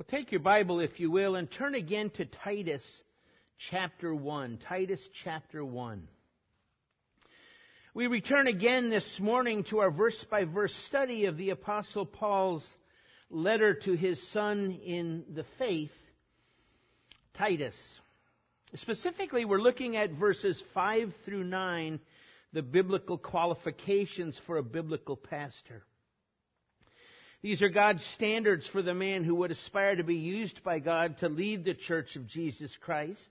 Well, take your Bible, if you will, and turn again to Titus chapter 1. Titus chapter 1. We return again this morning to our verse-by-verse study of the Apostle Paul's letter to his son in the faith, Titus. Specifically, we're looking at verses 5 through 9, the biblical qualifications for a biblical pastor. These are God's standards for the man who would aspire to be used by God to lead the church of Jesus Christ.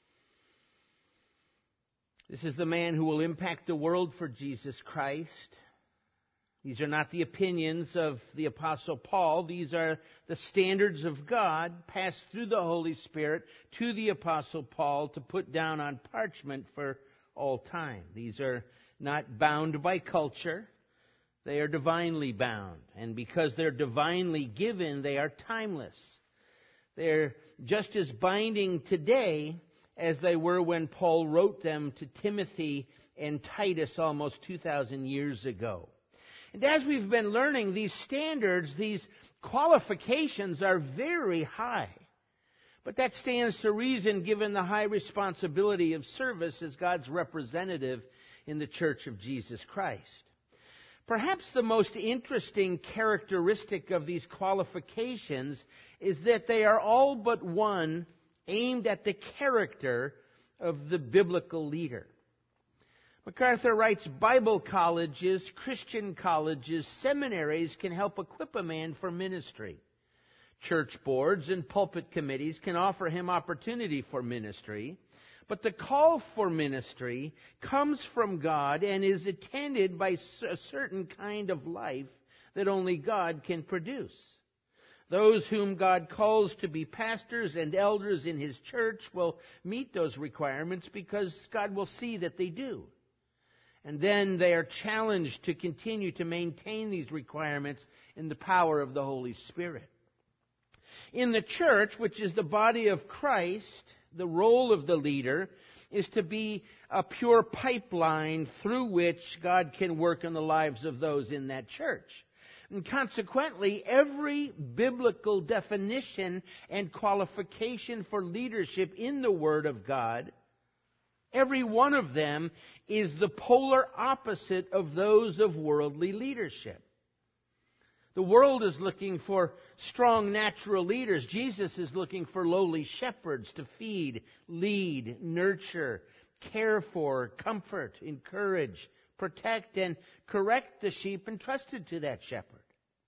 This is the man who will impact the world for Jesus Christ. These are not the opinions of the Apostle Paul. These are the standards of God passed through the Holy Spirit to the Apostle Paul to put down on parchment for all time. These are not bound by culture. They are divinely bound. And because they're divinely given, they are timeless. They're just as binding today as they were when Paul wrote them to Timothy and Titus almost 2,000 years ago. And as we've been learning, these standards, these qualifications are very high. But that stands to reason given the high responsibility of service as God's representative in the Church of Jesus Christ. Perhaps the most interesting characteristic of these qualifications is that they are all but one aimed at the character of the biblical leader. MacArthur writes, Bible colleges, Christian colleges, seminaries can help equip a man for ministry. Church boards and pulpit committees can offer him opportunity for ministry. But the call for ministry comes from God and is attended by a certain kind of life that only God can produce. Those whom God calls to be pastors and elders in His church will meet those requirements because God will see that they do. And then they are challenged to continue to maintain these requirements in the power of the Holy Spirit. In the church, which is the body of Christ, the role of the leader is to be a pure pipeline through which God can work in the lives of those in that church. And consequently, every biblical definition and qualification for leadership in the Word of God, every one of them is the polar opposite of those of worldly leadership. The world is looking for strong natural leaders. Jesus is looking for lowly shepherds to feed, lead, nurture, care for, comfort, encourage, protect, and correct the sheep entrusted to that shepherd.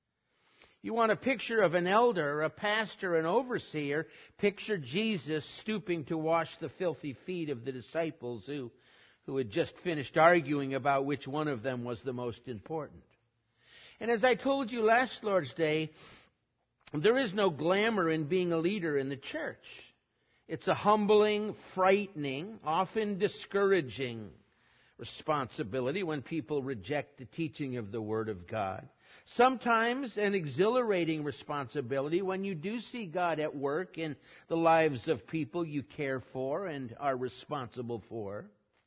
You want a picture of an elder, a pastor, an overseer, picture Jesus stooping to wash the filthy feet of the disciples who had just finished arguing about which one of them was the most important. And as I told you last Lord's Day, there is no glamour in being a leader in the church. It's a humbling, frightening, often discouraging responsibility when people reject the teaching of the Word of God. Sometimes an exhilarating responsibility when you do see God at work in the lives of people you care for and are responsible for.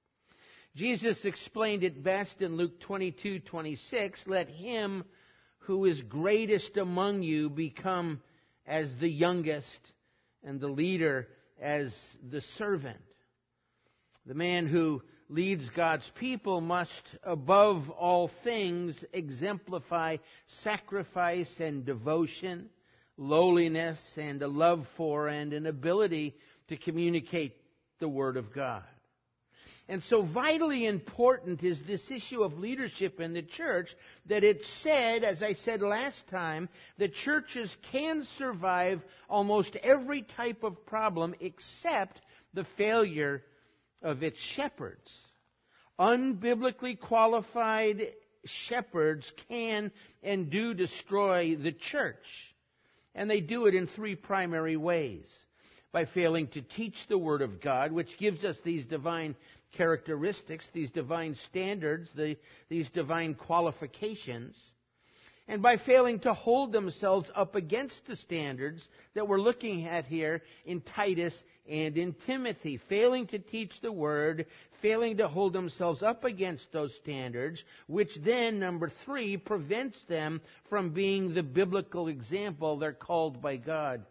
Jesus explained it best in Luke 22:26. Let him who is greatest among you become as the youngest, and the leader as the servant. The man who leads God's people must, above all things, exemplify sacrifice and devotion, lowliness and a love for and an ability to communicate the Word of God. And so vitally important is this issue of leadership in the church that it's said, as I said last time, that churches can survive almost every type of problem except the failure of its shepherds. Unbiblically qualified shepherds can and do destroy the church. And they do it in three primary ways. By failing to teach the Word of God, which gives us these divine characteristics, these divine standards, these divine qualifications, and by failing to hold themselves up against the standards that we're looking at here in Titus and in Timothy, failing to teach the Word, failing to hold themselves up against those standards, which then, number 3, prevents them from being the biblical example they're called by God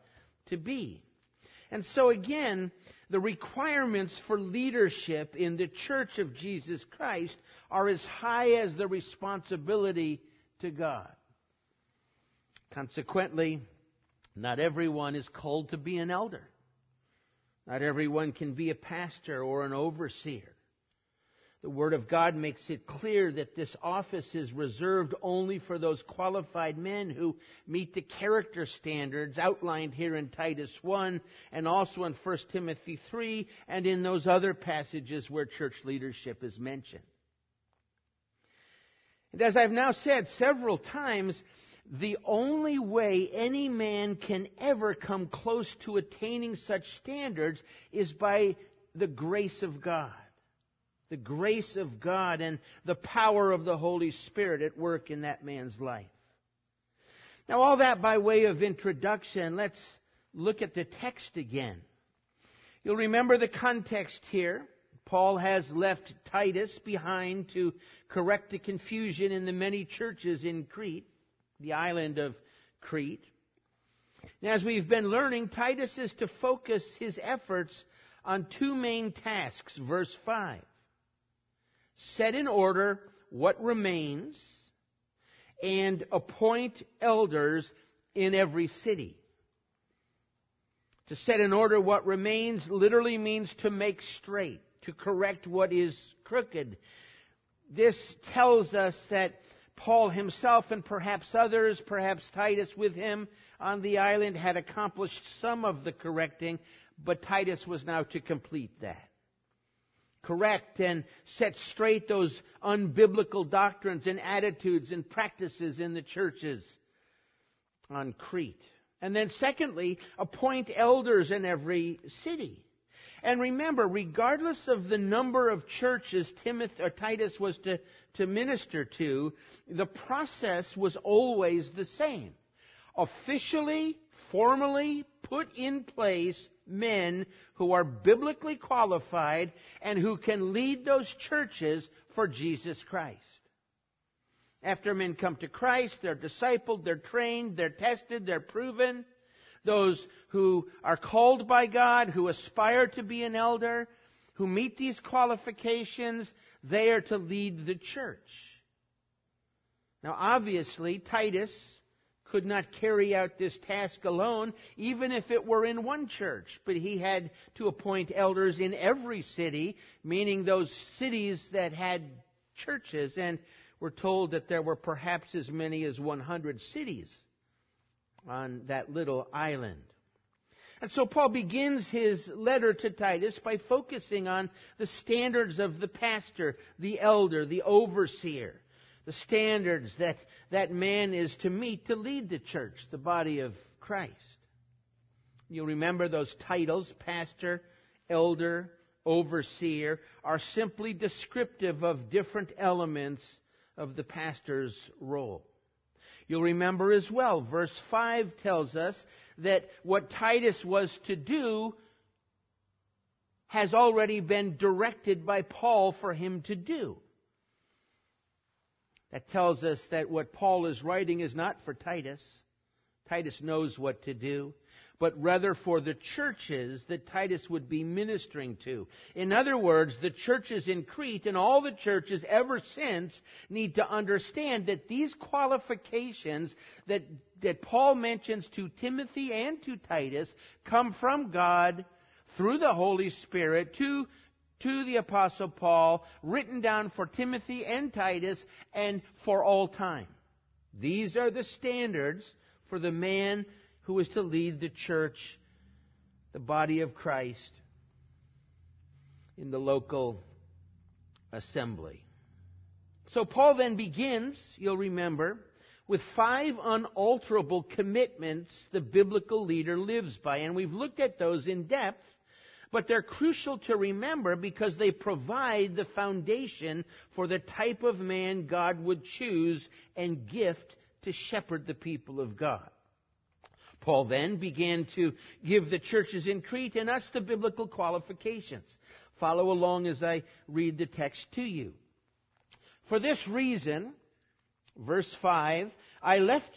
to be. And so again, the requirements for leadership in the Church of Jesus Christ are as high as the responsibility to God. Consequently, not everyone is called to be an elder. Not everyone can be a pastor or an overseer. The Word of God makes it clear that this office is reserved only for those qualified men who meet the character standards outlined here in Titus 1 and also in 1 Timothy 3 and in those other passages where church leadership is mentioned. And as I've now said several times, the only way any man can ever come close to attaining such standards is by the grace of God. The grace of God and the power of the Holy Spirit at work in that man's life. Now, all that by way of introduction, let's look at the text again. You'll remember the context here. Paul has left Titus behind to correct the confusion in the many churches in Crete, the island of Crete. Now, as we've been learning, Titus is to focus his efforts on two main tasks. Verse 5. Set in order what remains and appoint elders in every city. To set in order what remains literally means to make straight, to correct what is crooked. This tells us that Paul himself and perhaps others, perhaps Titus with him on the island, had accomplished some of the correcting, but Titus was now to complete that. Correct and set straight those unbiblical doctrines and attitudes and practices in the churches on Crete. And then secondly, appoint elders in every city. And remember, regardless of the number of churches Titus was to minister to, the process was always the same. Officially, formally put in place men who are biblically qualified and who can lead those churches for Jesus Christ. After men come to Christ, they're discipled, they're trained, they're tested, they're proven. Those who are called by God, who aspire to be an elder, who meet these qualifications, they are to lead the church. Now, obviously, Titus could not carry out this task alone, even if it were in one church. But he had to appoint elders in every city, meaning those cities that had churches. And we're told that there were perhaps as many as 100 cities on that little island. And so Paul begins his letter to Titus by focusing on the standards of the pastor, the elder, the overseer. The standards that man is to meet to lead the church, the body of Christ. You'll remember those titles, pastor, elder, overseer, are simply descriptive of different elements of the pastor's role. You'll remember as well, verse 5 tells us that what Titus was to do has already been directed by Paul for him to do. That tells us that what Paul is writing is not for Titus. Titus knows what to do, but rather for the churches that Titus would be ministering to. In other words, the churches in Crete and all the churches ever since need to understand that these qualifications that Paul mentions to Timothy and to Titus come from God through the Holy Spirit to the Apostle Paul, written down for Timothy and Titus and for all time. These are the standards for the man who is to lead the church, the body of Christ, in the local assembly. So Paul then begins, you'll remember, with 5 unalterable commitments the biblical leader lives by. And we've looked at those in depth. But they're crucial to remember because they provide the foundation for the type of man God would choose and gift to shepherd the people of God. Paul then began to give the churches in Crete and us the biblical qualifications. Follow along as I read the text to you. For this reason, verse 5, I left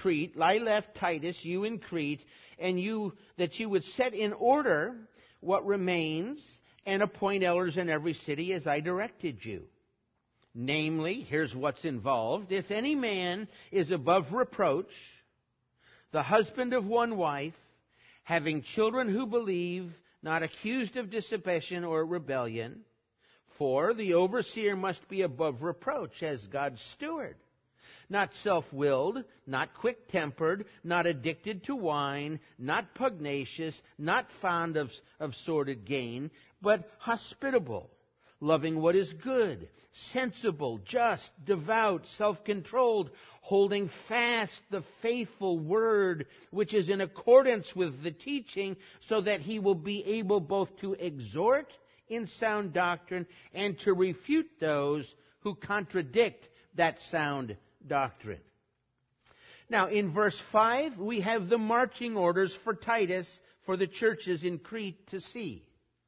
Titus, you in Crete, and that you would set in order what remains and appoint elders in every city as I directed you. Namely, here's what's involved. If any man is above reproach, the husband of one wife, having children who believe, not accused of dissipation or rebellion, for the overseer must be above reproach as God's steward, not self-willed, not quick-tempered, not addicted to wine, not pugnacious, not fond of sordid gain, but hospitable, loving what is good, sensible, just, devout, self-controlled, holding fast the faithful word which is in accordance with the teaching, so that he will be able both to exhort in sound doctrine and to refute those who contradict that sound doctrine. Now, in verse 5, we have the marching orders for Titus for the churches in Crete to see.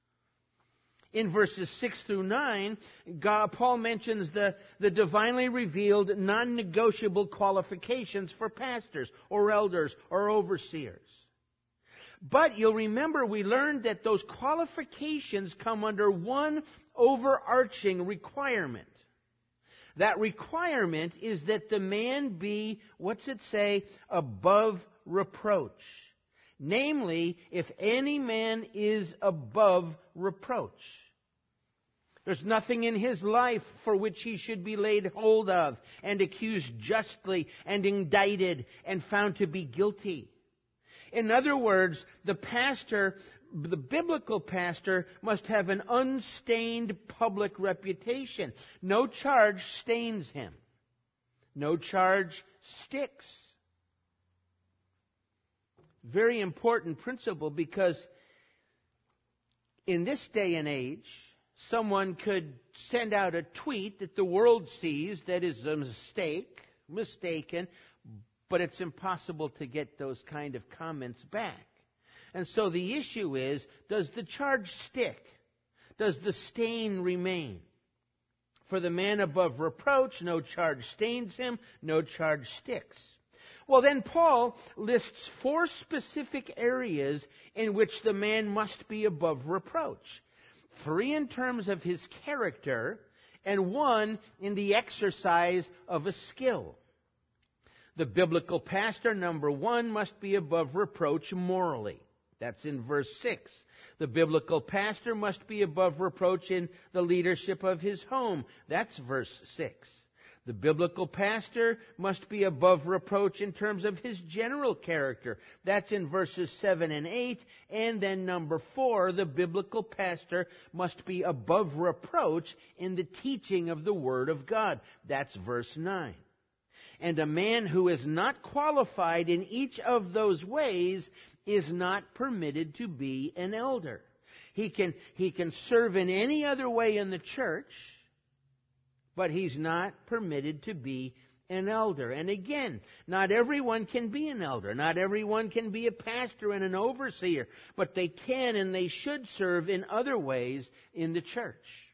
In verses 6 through 9, Paul mentions the divinely revealed non-negotiable qualifications for pastors or elders or overseers. But you'll remember we learned that those qualifications come under one overarching requirement. That requirement is that the man be, what's it say, above reproach. Namely, if any man is above reproach. There's nothing in his life for which he should be laid hold of and accused justly and indicted and found to be guilty. In other words, the biblical pastor must have an unstained public reputation. No charge stains him. No charge sticks. Very important principle, because in this day and age, someone could send out a tweet that the world sees that is a mistaken, but it's impossible to get those kind of comments back. And so the issue is, does the charge stick? Does the stain remain? For the man above reproach, no charge stains him, no charge sticks. Well, then Paul lists 4 specific areas in which the man must be above reproach. 3 in terms of his character, and 1 in the exercise of a skill. The biblical pastor, number 1, must be above reproach morally. That's in verse 6. The biblical pastor must be above reproach in the leadership of his home. That's verse 6. The biblical pastor must be above reproach in terms of his general character. That's in verses 7 and 8. And then number 4, the biblical pastor must be above reproach in the teaching of the Word of God. That's verse 9. And a man who is not qualified in each of those ways is not permitted to be an elder. He can serve in any other way in the church, but he's not permitted to be an elder. And again, not everyone can be an elder. Not everyone can be a pastor and an overseer. But they can and they should serve in other ways in the church.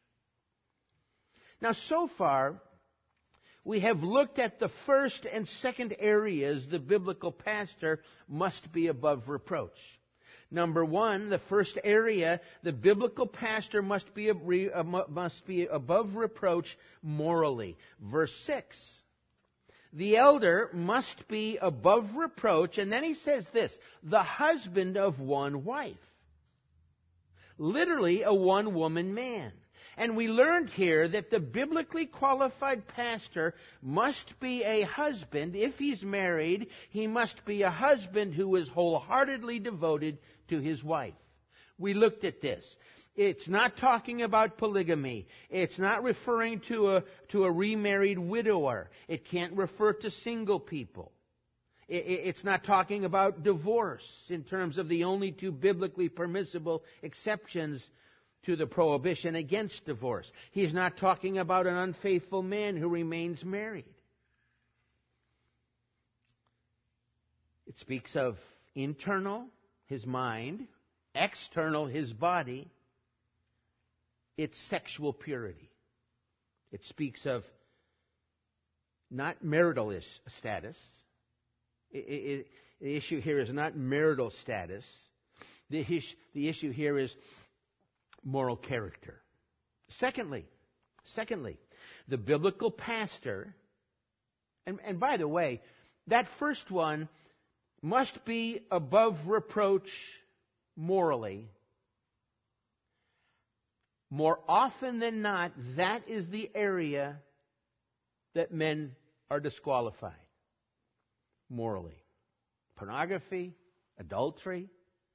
Now, so far, we have looked at the first and second areas the biblical pastor must be above reproach. Number 1, the first area, the biblical pastor must be above reproach morally. Verse 6. The elder must be above reproach, and then he says this, the husband of one wife. Literally a one-woman man. And we learned here that the biblically qualified pastor must be a husband. If he's married, he must be a husband who is wholeheartedly devoted to his wife. We looked at this. It's not talking about polygamy. It's not referring to a remarried widower. It can't refer to single people. It's not talking about divorce in terms of the only 2 biblically permissible exceptions to the prohibition against divorce. He's not talking about an unfaithful man who remains married. It speaks of internal, his mind, external, his body, its sexual purity. It speaks of not marital status. The issue here is not marital status. The issue here is moral character. Secondly, the biblical pastor, and by the way, that first one must be above reproach morally. More often than not, that is the area that men are disqualified morally. Pornography, adultery.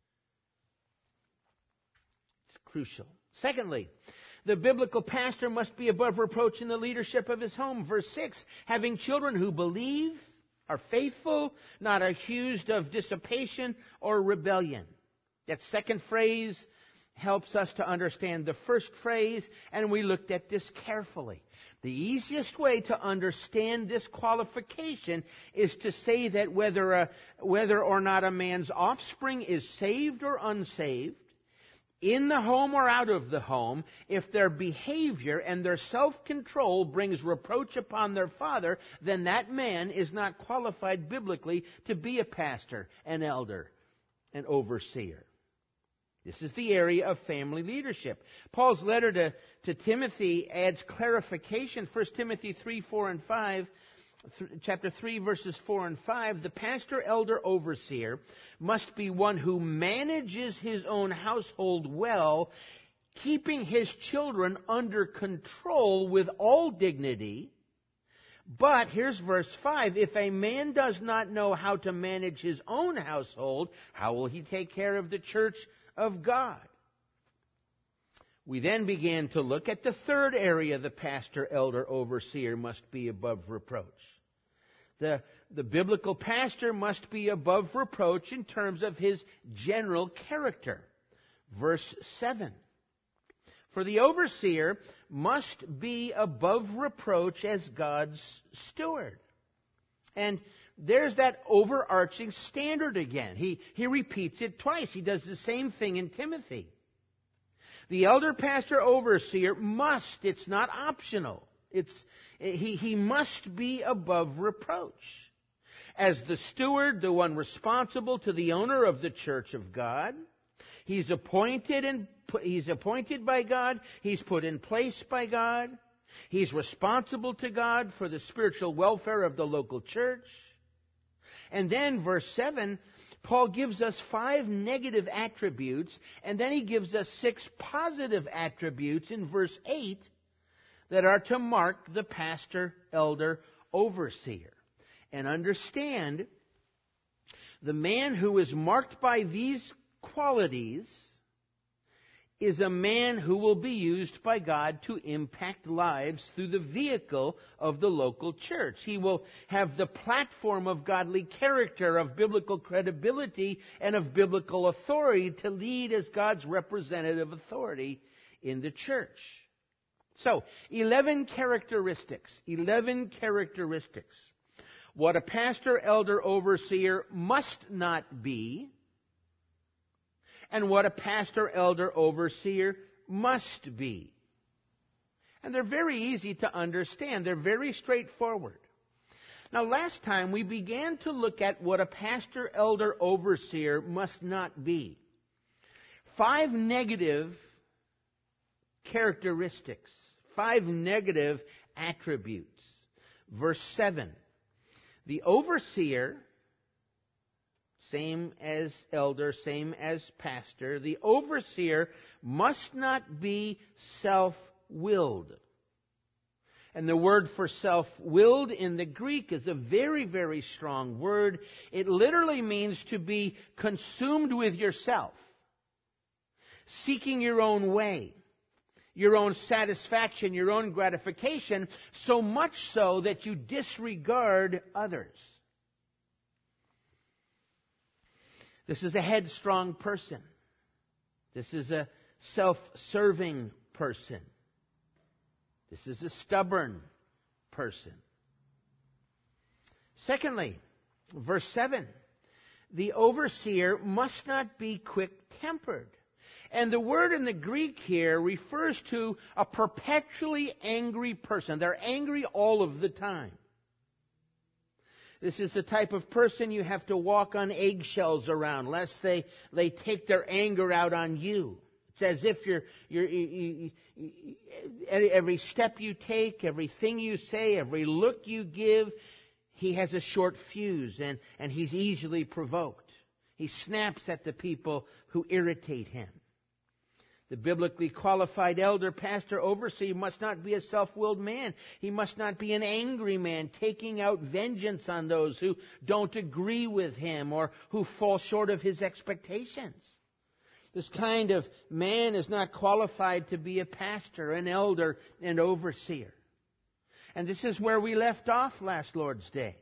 It's crucial. Secondly, the biblical pastor must be above reproach in the leadership of his home. Verse 6, having children who believe, are faithful, not accused of dissipation or rebellion. That second phrase helps us to understand the first phrase, and we looked at this carefully. The easiest way to understand this qualification is to say that whether or not a man's offspring is saved or unsaved, in the home or out of the home, if their behavior and their self-control brings reproach upon their father, then that man is not qualified biblically to be a pastor, an elder, an overseer. This is the area of family leadership. Paul's letter to Timothy adds clarification. 1 Timothy 3, 4, and 5. Chapter 3, verses 4 and 5, the pastor, elder, overseer must be one who manages his own household well, keeping his children under control with all dignity. But, here's verse 5, if a man does not know how to manage his own household, how will he take care of the church of God? We then began to look at the third area the pastor, elder, overseer must be above reproach. The biblical pastor must be above reproach in terms of his general character. Verse 7. For the overseer must be above reproach as God's steward. And there's that overarching standard again. He repeats it twice. He does the same thing in Timothy. The elder pastor overseer must, it's not optional. He must be above reproach. As the steward, the one responsible to the owner of the church of God, he's appointed by God, he's put in place by God, he's responsible to God for the spiritual welfare of the local church. And then verse 7, Paul gives us 5 negative attributes, and then he gives us 6 positive attributes in verse 8 that are to mark the pastor, elder, overseer. And understand, the man who is marked by these qualities is a man who will be used by God to impact lives through the vehicle of the local church. He will have the platform of godly character, of biblical credibility, and of biblical authority to lead as God's representative authority in the church. So, 11 characteristics. What a pastor, elder, overseer must not be, and what a pastor, elder, overseer must be. And they're very easy to understand. They're very straightforward. Now, last time we began to look at what a pastor, elder, overseer must not be. 5 negative characteristics. 5 negative attributes. Verse 7. The overseer, same as elder, same as pastor, the overseer must not be self-willed. And the word for self-willed in the Greek is a very, very strong word. It literally means to be consumed with yourself, seeking your own way, your own satisfaction, your own gratification, so much so that you disregard others. This is a headstrong person. This is a self-serving person. This is a stubborn person. Secondly, verse 7, the overseer must not be quick-tempered. And the word in the Greek here refers to a perpetually angry person. They're angry all of the time. This is the type of person you have to walk on eggshells around, lest they take their anger out on you. It's as if every step you take, everything you say, every look you give, he has a short fuse and he's easily provoked. He snaps at the people who irritate him. The biblically qualified elder, pastor, overseer must not be a self-willed man. He must not be an angry man taking out vengeance on those who don't agree with him or who fall short of his expectations. This kind of man is not qualified to be a pastor, an elder, an overseer. And this is where we left off last Lord's Day.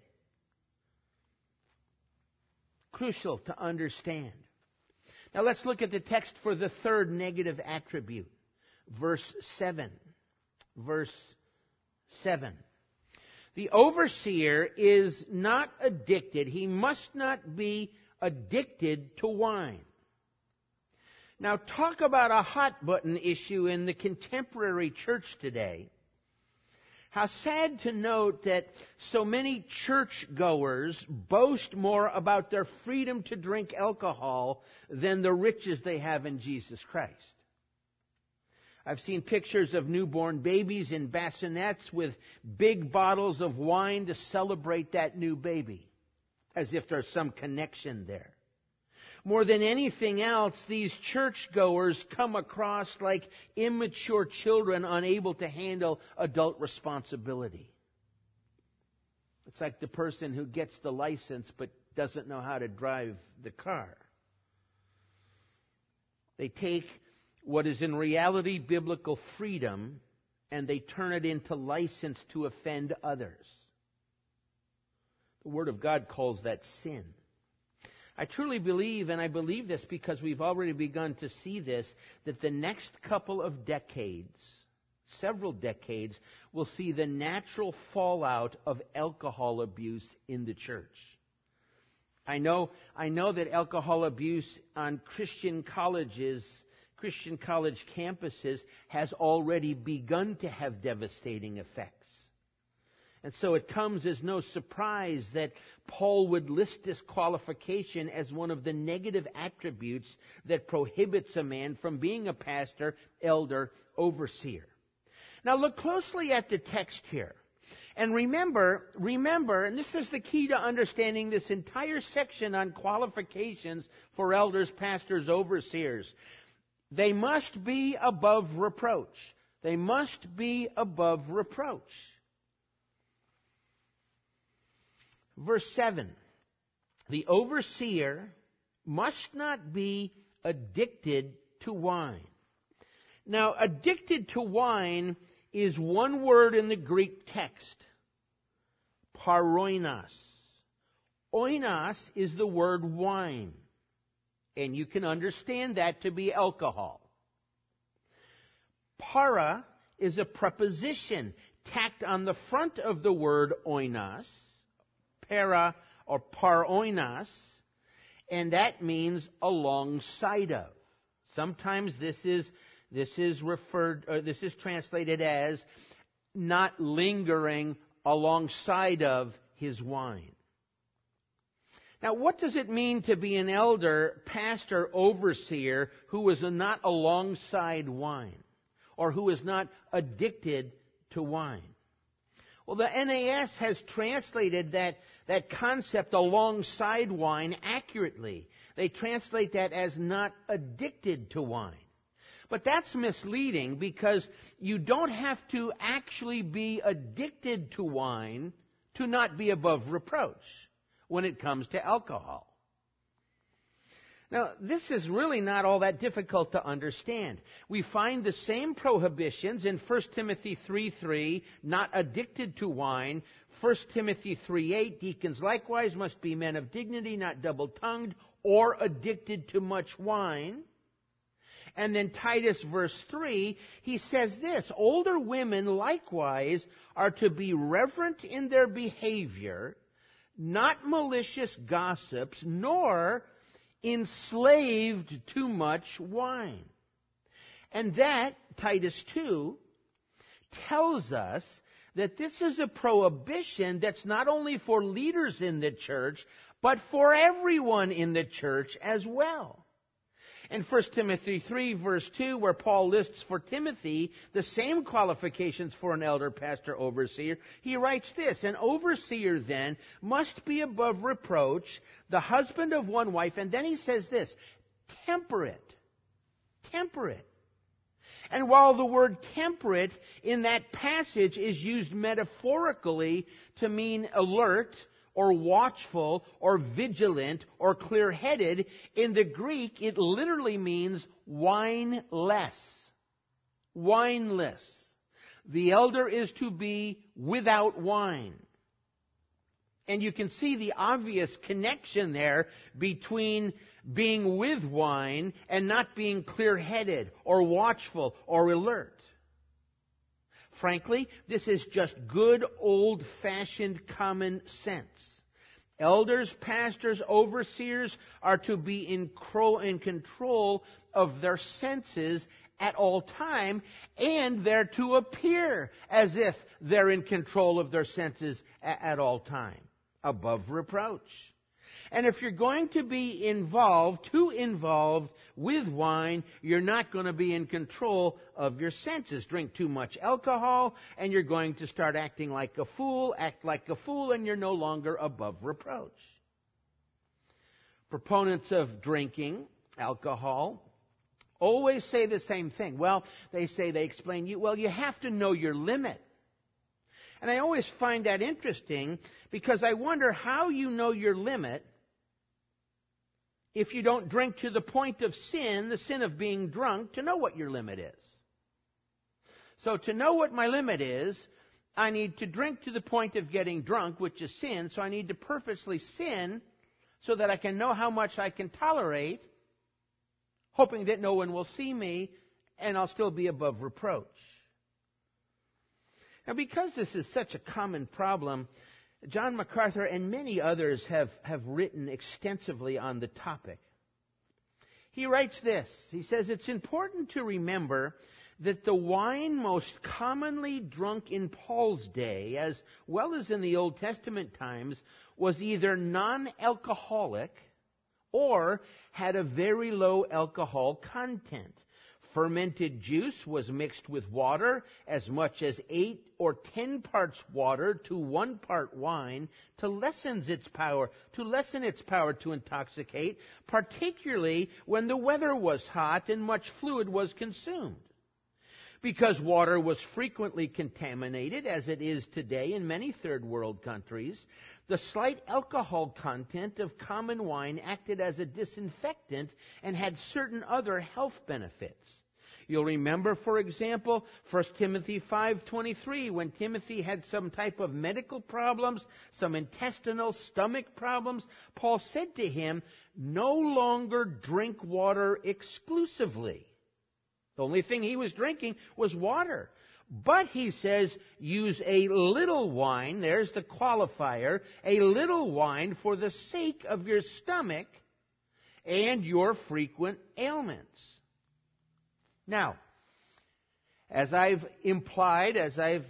Crucial to understand. Now let's look at the text for the third negative attribute. Verse 7. Verse 7. The overseer is not addicted. He must not be addicted to wine. Now talk about a hot button issue in the contemporary church today. How sad to note that so many churchgoers boast more about their freedom to drink alcohol than the riches they have in Jesus Christ. I've seen pictures of newborn babies in bassinets with big bottles of wine to celebrate that new baby, as if there's some connection there. More than anything else, these churchgoers come across like immature children unable to handle adult responsibility. It's like the person who gets the license but doesn't know how to drive the car. They take what is in reality biblical freedom and they turn it into license to offend others. The Word of God calls that sin. I truly believe, and I believe this because we've already begun to see this, that the next couple of decades, several decades, will see the natural fallout of alcohol abuse in the church. I know that alcohol abuse on Christian college campuses has already begun to have devastating effects. And so it comes as no surprise that Paul would list this qualification as one of the negative attributes that prohibits a man from being a pastor, elder, overseer. Now look closely at the text here. And remember, and this is the key to understanding this entire section on qualifications for elders, pastors, overseers. They must be above reproach. They must be above reproach. Verse 7, the overseer must not be addicted to wine. Now, addicted to wine is one word in the Greek text, paroinos. Oinos is the word wine, and you can understand that to be alcohol. Para is a preposition tacked on the front of the word oinos, para or paroinos, and that means alongside of. Sometimes this is translated as not lingering alongside of his wine. Now, what does it mean to be an elder, pastor, overseer who is not alongside wine or who is not addicted to wine? Well, the NAS has translated that concept alongside wine accurately. They translate that as not addicted to wine. But that's misleading because you don't have to actually be addicted to wine to not be above reproach when it comes to alcohol. Now, this is really not all that difficult to understand. We find the same prohibitions in 1 Timothy 3:3, not addicted to wine. 1 Timothy 3:8, deacons likewise must be men of dignity, not double-tongued, or addicted to much wine. And then Titus verse 3, he says this, older women likewise are to be reverent in their behavior, not malicious gossips, nor enslaved to much wine. And that, Titus 2, tells us that this is a prohibition that's not only for leaders in the church, but for everyone in the church as well. In 1 Timothy 3, verse 2, where Paul lists for Timothy the same qualifications for an elder, pastor, overseer, he writes this: "An overseer, then, must be above reproach, the husband of one wife," and then he says this, "temperate." Temperate. And while the word temperate in that passage is used metaphorically to mean alert, or watchful, or vigilant, or clear-headed, in the Greek it literally means wineless. Wineless. The elder is to be without wine. And you can see the obvious connection there between being with wine and not being clear-headed, or watchful, or alert. Frankly, this is just good old-fashioned common sense. Elders, pastors, overseers are to be in control of their senses at all time, and they're to appear as if they're in control of their senses at all time, above reproach. And if you're going to be involved with wine, you're not going to be in control of your senses. Drink too much alcohol, and you're going to start acting like a fool, and you're no longer above reproach. Proponents of drinking alcohol always say the same thing. Well, they explain, you have to know your limit. And I always find that interesting, because I wonder how you know your limit if you don't drink to the point of sin, the sin of being drunk, to know what your limit is. So to know what my limit is, I need to drink to the point of getting drunk, which is sin. So I need to purposely sin so that I can know how much I can tolerate, hoping that no one will see me, and I'll still be above reproach. Now, because this is such a common problem, John MacArthur and many others have written extensively on the topic. He writes this. He says, "It's important to remember that the wine most commonly drunk in Paul's day, as well as in the Old Testament times, was either non-alcoholic or had a very low alcohol content. Fermented juice was mixed with water, as much as 8 or 10 parts water to 1 part wine, to lessen its power to intoxicate, particularly when the weather was hot and much fluid was consumed. Because water was frequently contaminated, as it is today in many third world countries, the slight alcohol content of common wine acted as a disinfectant and had certain other health benefits. You'll remember, for example, 1 Timothy 5:23, when Timothy had some type of medical problems, some intestinal stomach problems, Paul said to him, no longer drink water exclusively. The only thing he was drinking was water. But, he says, use a little wine, there's the qualifier, a little wine for the sake of your stomach and your frequent ailments. Now, as I've implied, I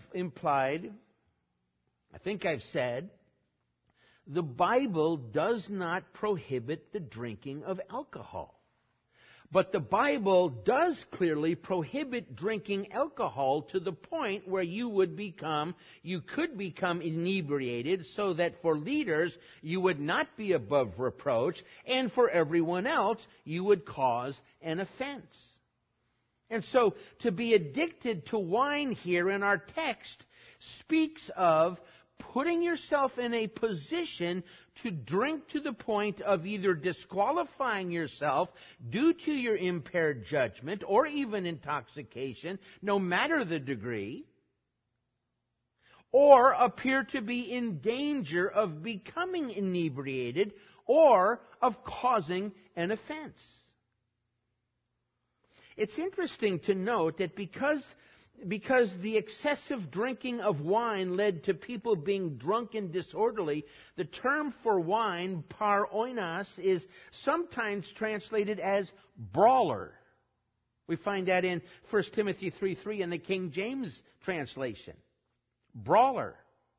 think I've said, the Bible does not prohibit the drinking of alcohol. But the Bible does clearly prohibit drinking alcohol to the point where you could become inebriated, so that for leaders you would not be above reproach, and for everyone else you would cause an offense. And so to be addicted to wine here in our text speaks of putting yourself in a position to drink to the point of either disqualifying yourself due to your impaired judgment or even intoxication, no matter the degree, or appear to be in danger of becoming inebriated or of causing an offense. It's interesting to note that because the excessive drinking of wine led to people being drunk and disorderly, the term for wine, paroinos, is sometimes translated as brawler. We find that in 1 Timothy 3:3 in the King James translation. Brawler.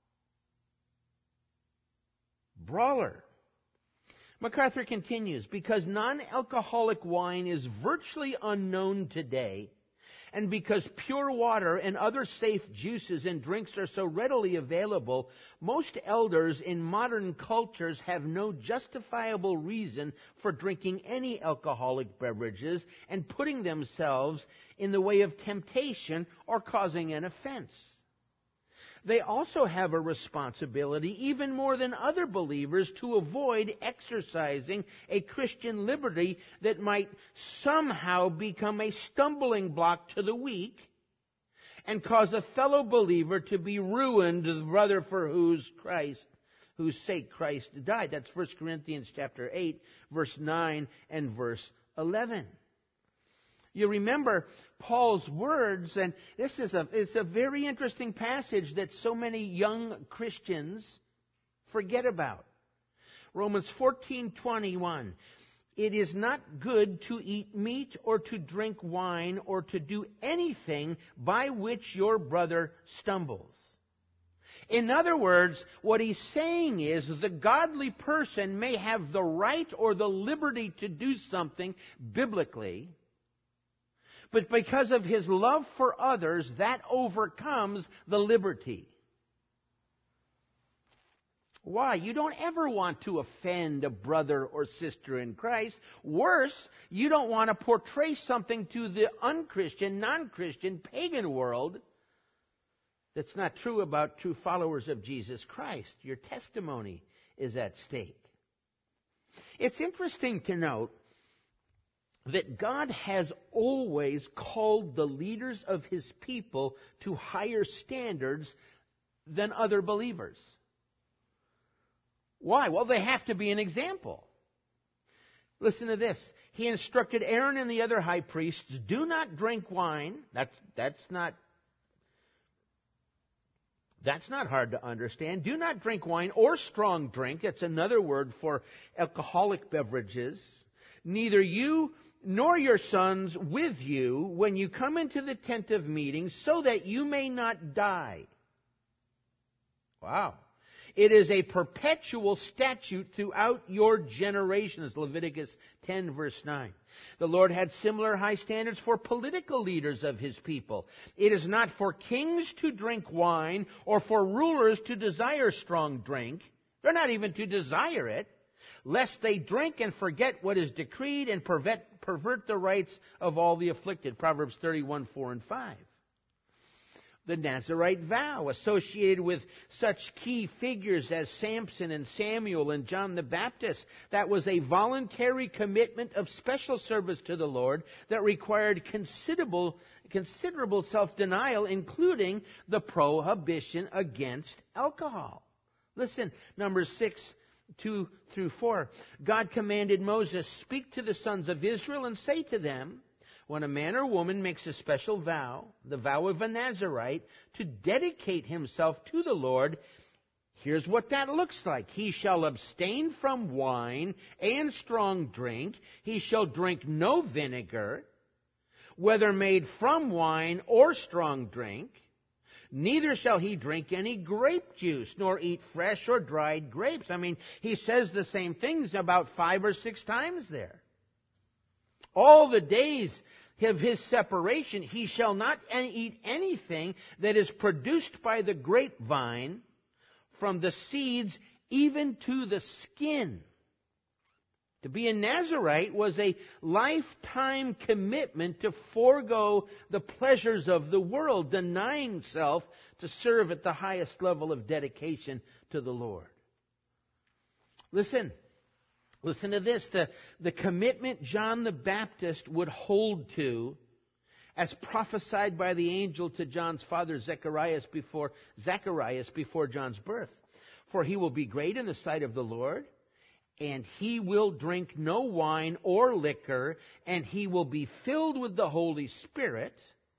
MacArthur continues, because non-alcoholic wine is virtually unknown today, and because pure water and other safe juices and drinks are so readily available, most elders in modern cultures have no justifiable reason for drinking any alcoholic beverages and putting themselves in the way of temptation or causing an offense. They also have a responsibility, even more than other believers, to avoid exercising a Christian liberty that might somehow become a stumbling block to the weak and cause a fellow believer to be ruined, the brother for whose sake Christ died. That's 1 Corinthians chapter 8, verse 9 and verse 11. You remember Paul's words, and it's a very interesting passage that so many young Christians forget about. Romans 14:21. It is not good to eat meat or to drink wine or to do anything by which your brother stumbles. In other words, what he's saying is the godly person may have the right or the liberty to do something biblically, but because of his love for others, that overcomes the liberty. Why? You don't ever want to offend a brother or sister in Christ. Worse, you don't want to portray something to the unchristian, non-Christian, pagan world that's not true about true followers of Jesus Christ. Your testimony is at stake. It's interesting to note that God has always called the leaders of His people to higher standards than other believers. Why? Well, they have to be an example. Listen to this. He instructed Aaron and the other high priests, do not drink wine. That's not hard to understand. Do not drink wine or strong drink. That's another word for alcoholic beverages. Neither you nor your sons with you when you come into the tent of meeting, so that you may not die. Wow. It is a perpetual statute throughout your generations. Leviticus 10, verse 9. The Lord had similar high standards for political leaders of His people. It is not for kings to drink wine or for rulers to desire strong drink. They're not even to desire it, lest they drink and forget what is decreed and pervert the rights of all the afflicted. Proverbs 31, 4 and 5. The Nazirite vow, associated with such key figures as Samson and Samuel and John the Baptist, that was a voluntary commitment of special service to the Lord that required considerable self-denial, including the prohibition against alcohol. Listen, Numbers 6, 2 through 4. God commanded Moses, speak to the sons of Israel and say to them, when a man or woman makes a special vow, the vow of a Nazirite, to dedicate himself to the Lord, here's what that looks like. He shall abstain from wine and strong drink. He shall drink no vinegar, whether made from wine or strong drink. Neither shall he drink any grape juice, nor eat fresh or dried grapes. He says the same things about 5 or 6 times there. All the days of his separation, he shall not eat anything that is produced by the grapevine, from the seeds even to the skin. To be a Nazirite was a lifetime commitment to forego the pleasures of the world, denying self to serve at the highest level of dedication to the Lord. Listen to this. The commitment John the Baptist would hold to, as prophesied by the angel to John's father Zacharias before John's birth. For he will be great in the sight of the Lord, and he will drink no wine or liquor, and he will be filled with the Holy Spirit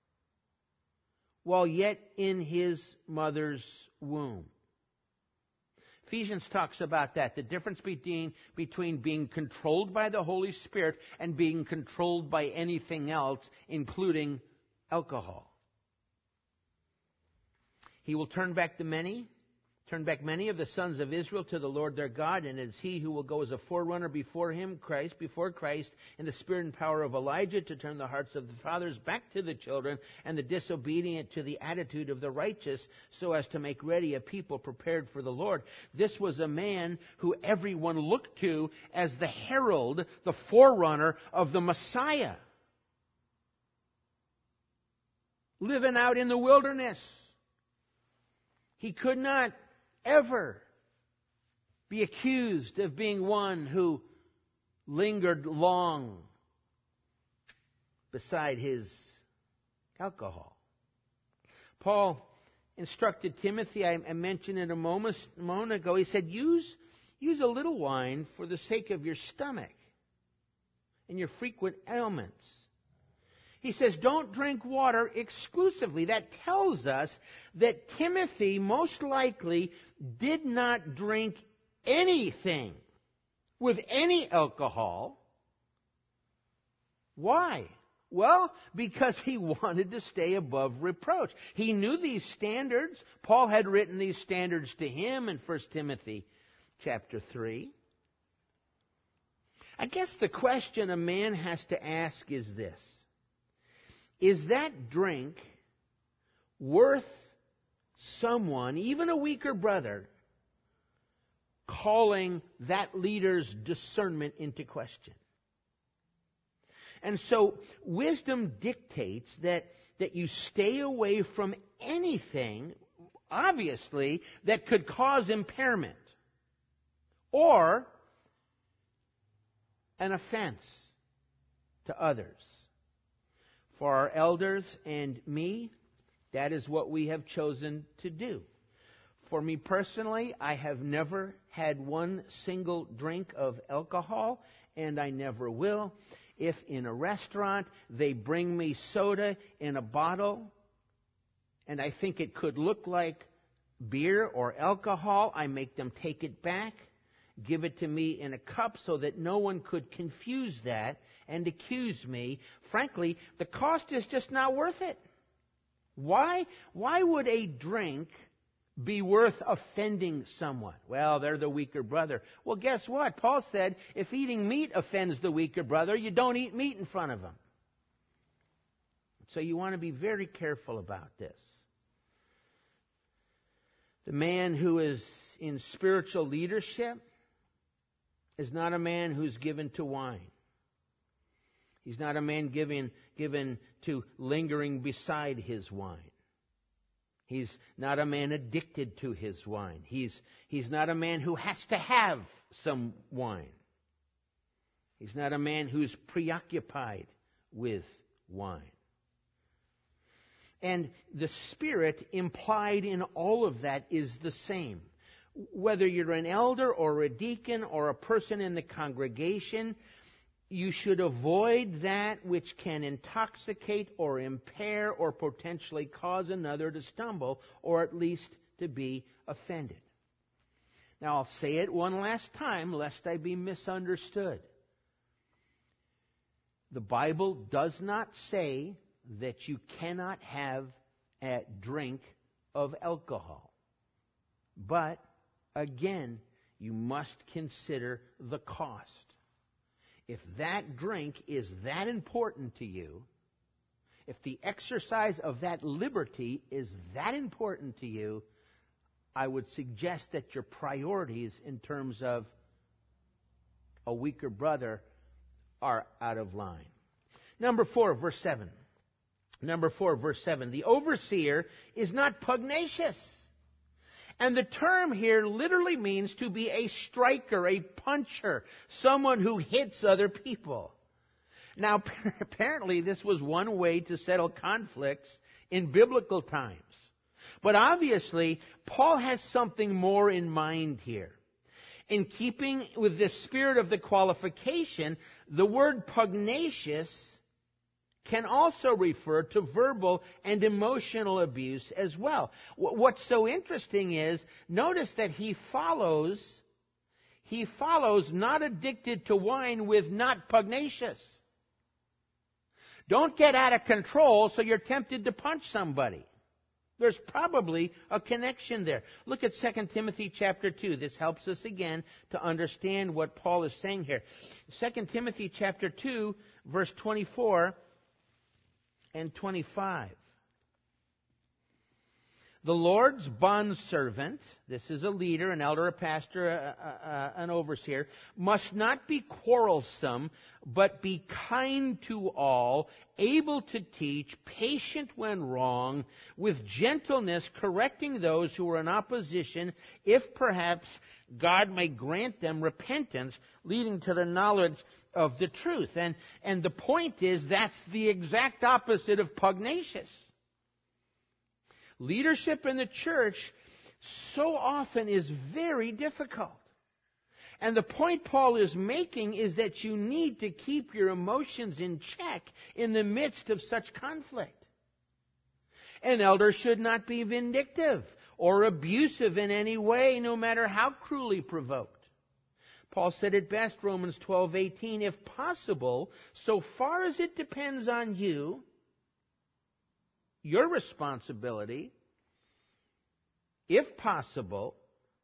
while yet in his mother's womb. Ephesians talks about that, the difference between being controlled by the Holy Spirit and being controlled by anything else, including alcohol. He will turn back many of the sons of Israel to the Lord their God, and it is He who will go as a forerunner before Christ, in the spirit and power of Elijah, to turn the hearts of the fathers back to the children, and the disobedient to the attitude of the righteous, so as to make ready a people prepared for the Lord. This was a man who everyone looked to as the herald, the forerunner of the Messiah, living out in the wilderness. He could not ever be accused of being one who lingered long beside his alcohol. Paul instructed Timothy, I mentioned it a moment ago, he said, use a little wine for the sake of your stomach and your frequent ailments. He says, don't drink water exclusively. That tells us that Timothy most likely did not drink anything with any alcohol. Why? Well, because he wanted to stay above reproach. He knew these standards. Paul had written these standards to him in 1 Timothy chapter 3. I guess the question a man has to ask is this: is that drink worth someone, even a weaker brother, calling that leader's discernment into question? And so wisdom dictates that you stay away from anything, obviously, that could cause impairment or an offense to others. For our elders and me, that is what we have chosen to do. For me personally, I have never had one single drink of alcohol, and I never will. If in a restaurant they bring me soda in a bottle, and I think it could look like beer or alcohol, I make them take it back, give it to me in a cup so that no one could confuse that and accuse me. Frankly, the cost is just not worth it. Why would a drink be worth offending someone? Well, they're the weaker brother. Well, guess what? Paul said, if eating meat offends the weaker brother, you don't eat meat in front of him. So you want to be very careful about this. The man who is in spiritual leadership is not a man who's given to wine. He's not a man given to lingering beside his wine. He's not a man addicted to his wine. He's not a man who has to have some wine. He's not a man who's preoccupied with wine. And the spirit implied in all of that is the same. Whether you're an elder or a deacon or a person in the congregation, you should avoid that which can intoxicate or impair or potentially cause another to stumble or at least to be offended. Now, I'll say it one last time lest I be misunderstood. The Bible does not say that you cannot have a drink of alcohol. But, again, you must consider the cost. If that drink is that important to you, if the exercise of that liberty is that important to you, I would suggest that your priorities in terms of a weaker brother are out of line. Number 4, verse 7. The overseer is not pugnacious. And the term here literally means to be a striker, a puncher, someone who hits other people. Now, apparently this was one way to settle conflicts in biblical times. But obviously, Paul has something more in mind here. In keeping with the spirit of the qualification, the word pugnacious can also refer to verbal and emotional abuse as well. What's so interesting is, notice that he follows not addicted to wine with not pugnacious. Don't get out of control so you're tempted to punch somebody. There's probably a connection there. Look at 2 Timothy chapter 2. This helps us again to understand what Paul is saying here. 2 Timothy chapter 2, verse 24 and 25. The Lord's bondservant, this is a leader, an elder, a pastor, an overseer, must not be quarrelsome, but be kind to all, able to teach, patient when wrong, with gentleness correcting those who are in opposition, if perhaps God may grant them repentance, leading to the knowledge of the truth. And the point is, that's the exact opposite of pugnacious. Leadership in the church so often is very difficult. And the point Paul is making is that you need to keep your emotions in check in the midst of such conflict. An elder should not be vindictive or abusive in any way, no matter how cruelly provoked. Paul said it best, Romans 12:18, if possible, so far as it depends on you, your responsibility, if possible,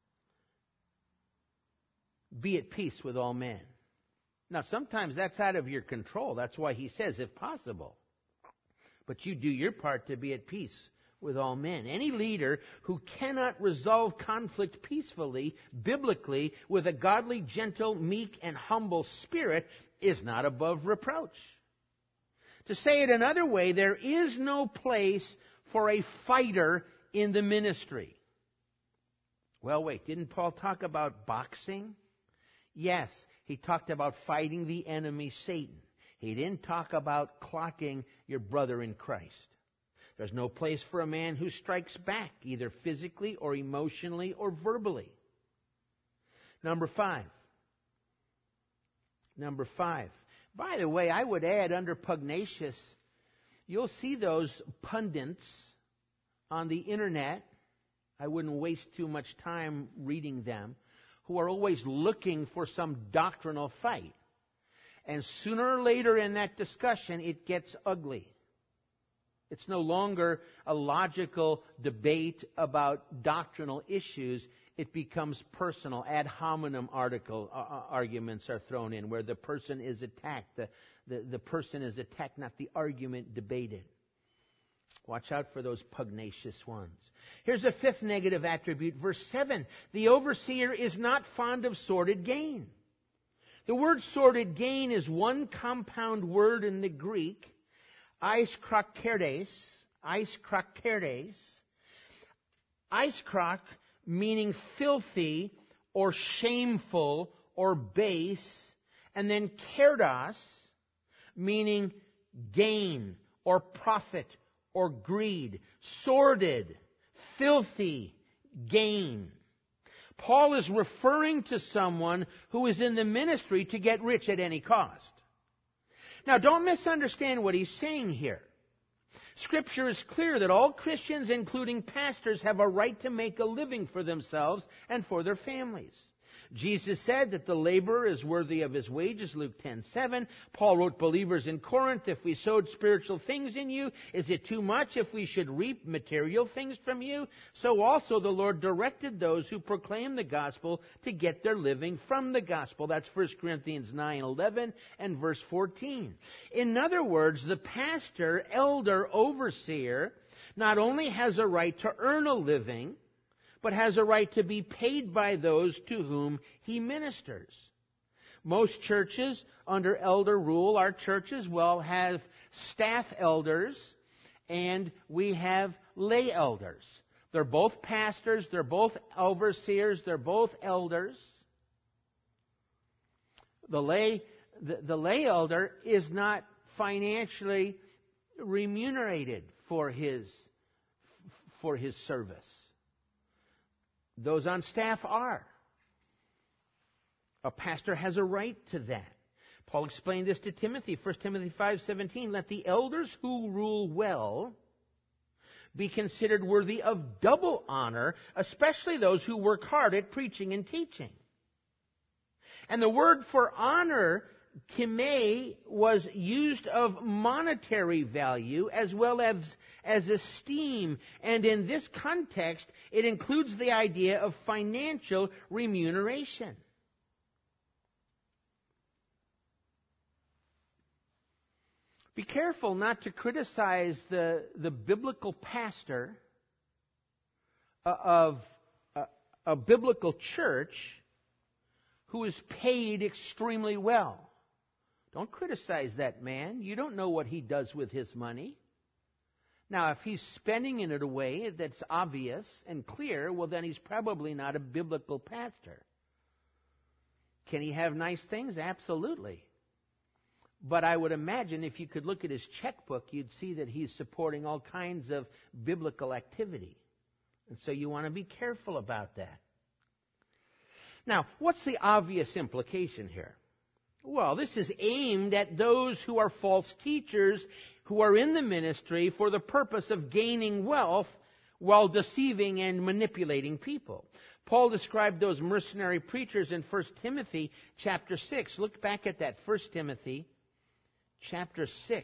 be at peace with all men. Now, sometimes that's out of your control. That's why he says, if possible. But you do your part to be at peace with all men. Any leader who cannot resolve conflict peacefully, biblically, with a godly, gentle, meek, and humble spirit is not above reproach. To say it another way, there is no place for a fighter in the ministry. Well, wait, didn't Paul talk about boxing? Yes, he talked about fighting the enemy, Satan. He didn't talk about clocking your brother in Christ. There's no place for a man who strikes back, either physically or emotionally or verbally. Number five. By the way, I would add under pugnacious, you'll see those pundits on the internet. I wouldn't waste too much time reading them, who are always looking for some doctrinal fight. And sooner or later in that discussion, it gets ugly. It's no longer a logical debate about doctrinal issues. It becomes personal. Ad hominem arguments are thrown in where the person is attacked. The person is attacked, not the argument debated. Watch out for those pugnacious ones. Here's a fifth negative attribute, verse 7. The overseer is not fond of sordid gain. The word sordid gain is one compound word in the Greek, eiskrakterdes. Eiskrak meaning filthy or shameful or base, and then kerdos meaning gain or profit or greed. Sordid, filthy gain. Paul is referring to someone who is in the ministry to get rich at any cost. Now, don't misunderstand what he's saying here. Scripture is clear that all Christians, including pastors, have a right to make a living for themselves and for their families. Jesus said that the laborer is worthy of his wages, Luke 10:7. Paul wrote believers in Corinth, if we sowed spiritual things in you, is it too much if we should reap material things from you? So also the Lord directed those who proclaim the gospel to get their living from the gospel. That's 1 Corinthians 9:11 and verse 14. In other words, the pastor, elder, overseer not only has a right to earn a living, but has a right to be paid by those to whom he ministers. Most churches under elder rule, our churches, have staff elders and we have lay elders. They're both pastors, they're both overseers, they're both elders. The lay elder is not financially remunerated for his service. Those on staff are. A pastor has a right to that. Paul explained this to Timothy, 1 Timothy 5:17. Let the elders who rule well be considered worthy of double honor, especially those who work hard at preaching and teaching. And the word for honor timē was used of monetary value as well as esteem. And in this context, it includes the idea of financial remuneration. Be careful not to criticize the biblical pastor of a biblical church who is paid extremely well. Don't criticize that man. You don't know what he does with his money. Now, if he's spending it in a way that's obvious and clear, well, then he's probably not a biblical pastor. Can he have nice things? Absolutely. But I would imagine if you could look at his checkbook, you'd see that he's supporting all kinds of biblical activity. And so you want to be careful about that. Now, what's the obvious implication here? Well, this is aimed at those who are false teachers who are in the ministry for the purpose of gaining wealth while deceiving and manipulating people. Paul described those mercenary preachers in 1 Timothy chapter 6. Look back at that, 1 Timothy chapter 6.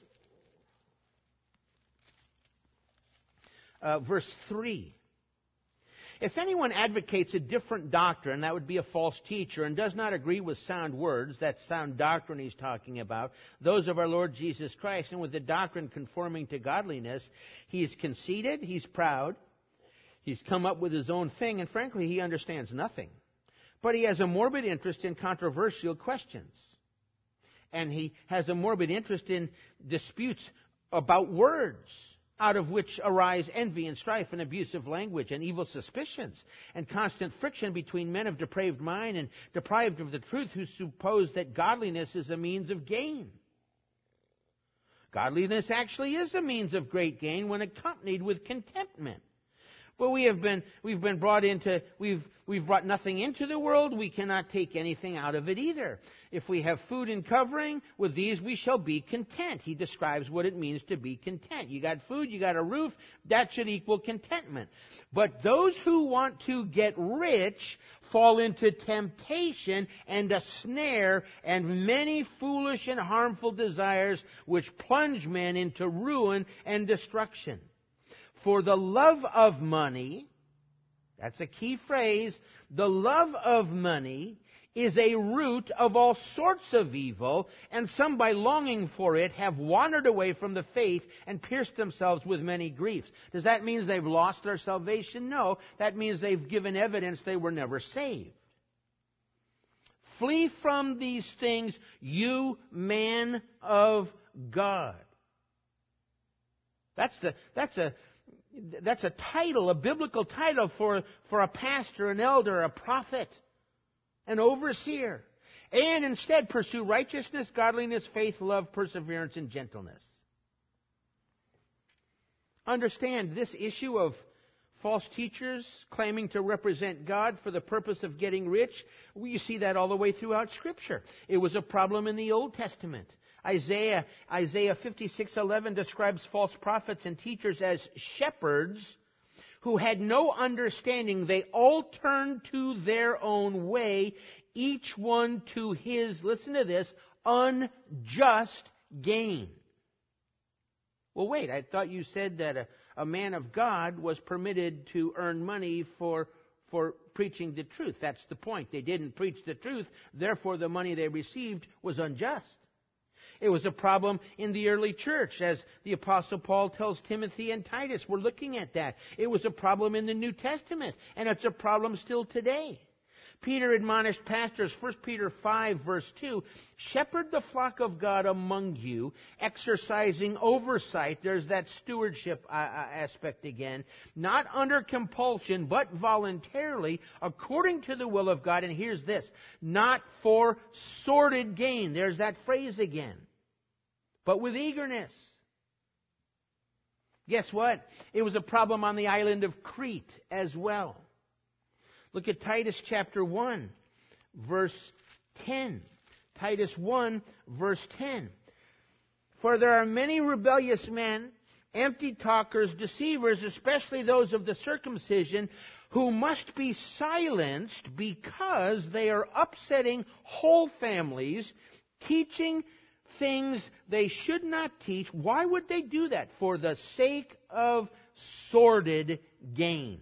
Verse 3. If anyone advocates a different doctrine, that would be a false teacher, and does not agree with sound words, that's sound doctrine he's talking about, those of our Lord Jesus Christ, and with the doctrine conforming to godliness, he is conceited, he's proud, he's come up with his own thing, and frankly, he understands nothing. But he has a morbid interest in controversial questions. And he has a morbid interest in disputes about words, out of which arise envy and strife and abusive language and evil suspicions and constant friction between men of depraved mind and deprived of the truth, who suppose that godliness is a means of gain. Godliness actually is a means of great gain when accompanied with contentment. But we've brought nothing into the world. We cannot take anything out of it either. If we have food and covering, with these we shall be content. He describes what it means to be content. You got food, you got a roof, that should equal contentment. But those who want to get rich fall into temptation and a snare and many foolish and harmful desires which plunge men into ruin and destruction. For the love of money, that's a key phrase, the love of money is a root of all sorts of evil, and some by longing for it have wandered away from the faith and pierced themselves with many griefs. Does that mean they've lost their salvation? No, that means they've given evidence they were never saved. Flee from these things, you man of God. That's a title, a biblical title for a pastor, an elder, a prophet, an overseer. And instead pursue righteousness, godliness, faith, love, perseverance, and gentleness. Understand this issue of false teachers claiming to represent God for the purpose of getting rich. You see that all the way throughout Scripture. It was a problem in the Old Testament. Isaiah 56:11 describes false prophets and teachers as shepherds who had no understanding. They all turned to their own way, each one to his, listen to this, unjust gain. Well, wait, I thought you said that a man of God was permitted to earn money for preaching the truth. That's the point. They didn't preach the truth, therefore the money they received was unjust. It was a problem in the early church, as the Apostle Paul tells Timothy and Titus. We're looking at that. It was a problem in the New Testament, and it's a problem still today. Peter admonished pastors, 1 Peter 5, verse 2, shepherd the flock of God among you, exercising oversight. There's that stewardship aspect again. Not under compulsion, but voluntarily, according to the will of God. And here's this, not for sordid gain. There's that phrase again. But with eagerness. Guess what? It was a problem on the island of Crete as well. Look at Titus chapter 1, verse 10. Titus 1, verse 10. For there are many rebellious men, empty talkers, deceivers, especially those of the circumcision, who must be silenced because they are upsetting whole families, teaching things they should not teach. Why would they do that? For the sake of sordid gain.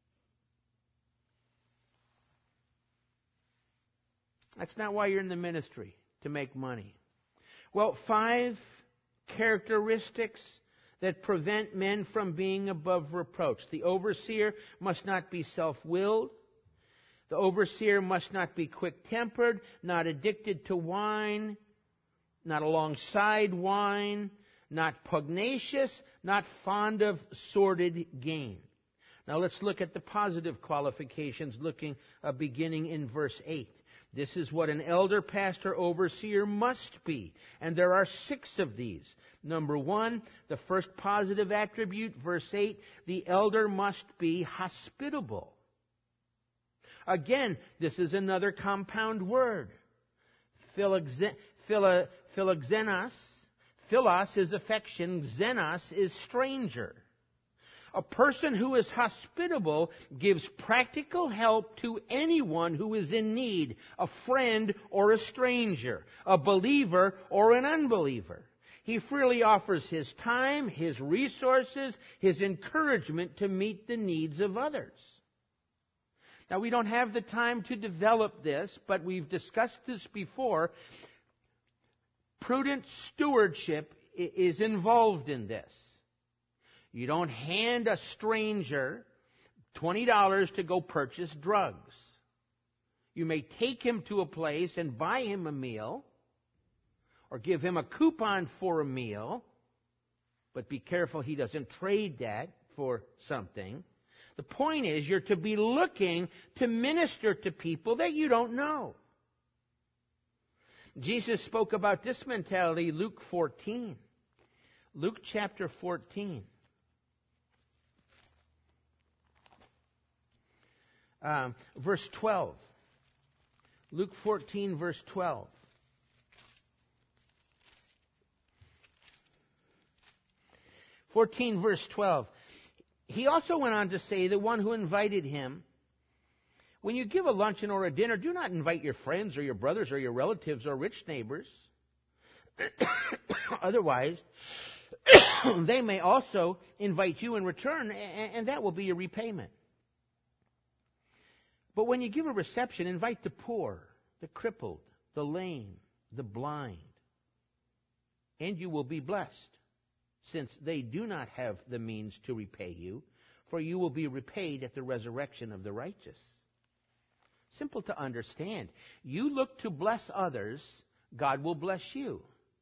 That's not why you're in the ministry, to make money. Well, 5 characteristics that prevent men from being above reproach. The overseer must not be self-willed. The overseer must not be quick-tempered, not addicted to wine, not alongside wine, not pugnacious, not fond of sordid gain. Now let's look at the positive qualifications, beginning in verse 8. This is what an elder, pastor, overseer must be. And there are 6 of these. Number 1, the first positive attribute, verse 8, the elder must be hospitable. Again, this is another compound word. Philoxenos. Philos is affection. Xenos is stranger. A person who is hospitable gives practical help to anyone who is in need, a friend or a stranger, a believer or an unbeliever. He freely offers his time, his resources, his encouragement to meet the needs of others. Now, we don't have the time to develop this, but we've discussed this before. Prudent stewardship is involved in this. You don't hand a stranger $20 to go purchase drugs. You may take him to a place and buy him a meal, or give him a coupon for a meal, but be careful he doesn't trade that for something. The point is, you're to be looking to minister to people that you don't know. Jesus spoke about this mentality, Luke 14. Luke chapter 14. Verse 12. Luke 14, verse 12. Verse 12. He also went on to say, the one who invited him, when you give a luncheon or a dinner, do not invite your friends or your brothers or your relatives or rich neighbors. Otherwise, they may also invite you in return, and that will be your repayment. But when you give a reception, invite the poor, the crippled, the lame, the blind, and you will be blessed, since they do not have the means to repay you, for you will be repaid at the resurrection of the righteous. Simple to understand. You look to bless others, God will bless you.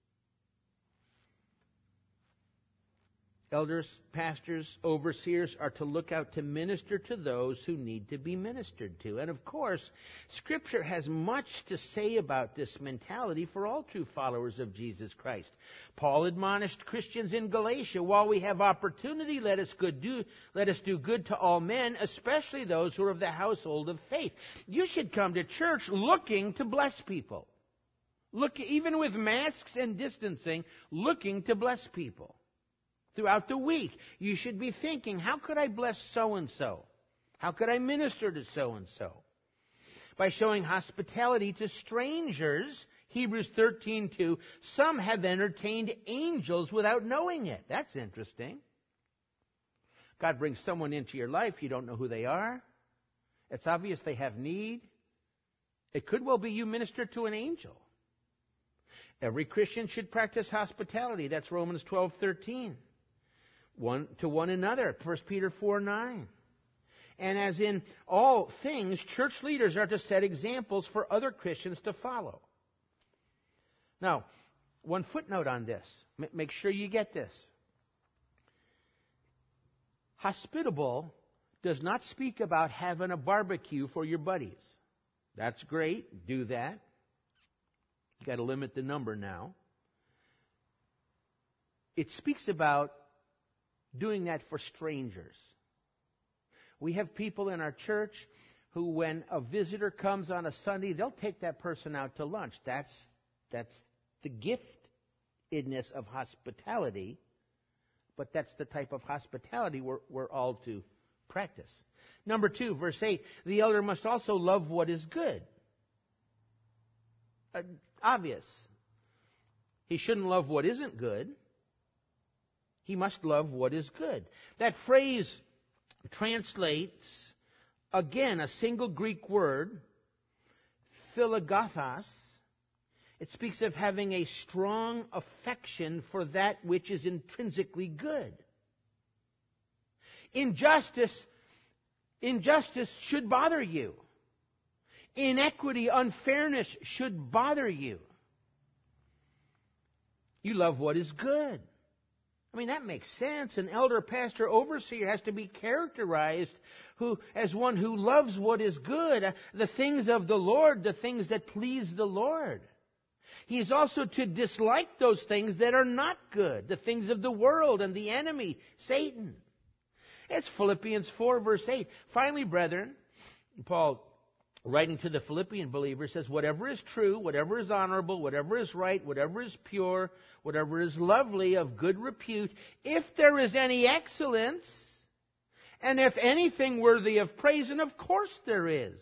Elders, pastors, overseers are to look out to minister to those who need to be ministered to. And of course, Scripture has much to say about this mentality for all true followers of Jesus Christ. Paul admonished Christians in Galatia, while we have opportunity, let us do good to all men, especially those who are of the household of faith. You should come to church looking to bless people. Even with masks and distancing, looking to bless people. Throughout the week, you should be thinking, how could I bless so-and-so? How could I minister to so-and-so? By showing hospitality to strangers, Hebrews 13:2, some have entertained angels without knowing it. That's interesting. God brings someone into your life, you don't know who they are. It's obvious they have need. It could well be you minister to an angel. Every Christian should practice hospitality. That's Romans 12:13. One to one another, 1 Peter 4:9. And as in all things, church leaders are to set examples for other Christians to follow. Now, one footnote on this. Make sure you get this. Hospitable does not speak about having a barbecue for your buddies. That's great. Do that. You've got to limit the number now. It speaks about doing that for strangers. We have people in our church who, when a visitor comes on a Sunday, they'll take that person out to lunch. That's the giftedness of hospitality, but that's the type of hospitality we're all to practice. Number 2, verse 8, the elder must also love what is good. Obvious. He shouldn't love what isn't good. He must love what is good. That phrase translates, again, a single Greek word, philogathos. It speaks of having a strong affection for that which is intrinsically good. Injustice should bother you. Inequity, unfairness should bother you. You love what is good. I mean, that makes sense. An elder, pastor, overseer has to be characterized as one who loves what is good, the things of the Lord, the things that please the Lord. He is also to dislike those things that are not good, the things of the world and the enemy, Satan. It's Philippians 4, verse 8. Finally, brethren, Paul, writing to the Philippian believers, says, whatever is true, whatever is honorable, whatever is right, whatever is pure, whatever is lovely, of good repute, if there is any excellence, and if anything worthy of praise, and of course there is,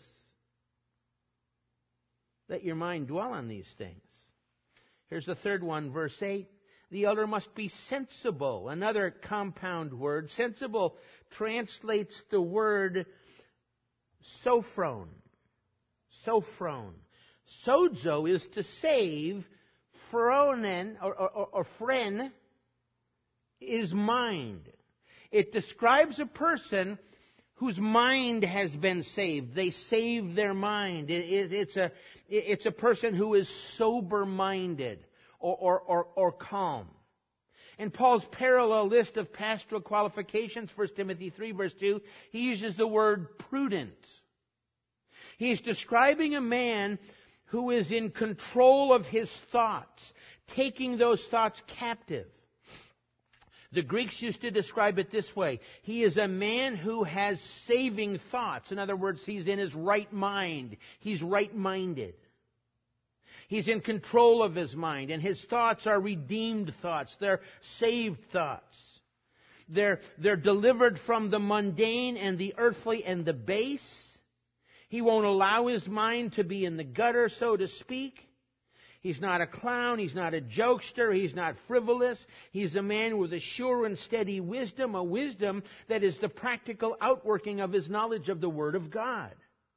let your mind dwell on these things. Here's the third one, verse 8. The elder must be sensible. Another compound word. Sensible translates the word sophron. Sophron. Sozo is to save. Phronen, or phren, is mind. It describes a person whose mind has been saved. They save their mind. It's a person who is sober-minded or calm. In Paul's parallel list of pastoral qualifications, 1 Timothy 3, verse 2, he uses the word prudent. He's describing a man who is in control of his thoughts, taking those thoughts captive. The Greeks used to describe it this way. He is a man who has saving thoughts. In other words, he's in his right mind. He's right-minded. He's in control of his mind, and his thoughts are redeemed thoughts. They're saved thoughts. They're delivered from the mundane and the earthly and the base. He won't allow his mind to be in the gutter, so to speak. He's not a clown. He's not a jokester. He's not frivolous. He's a man with a sure and steady wisdom, a wisdom that is the practical outworking of his knowledge of the Word of God.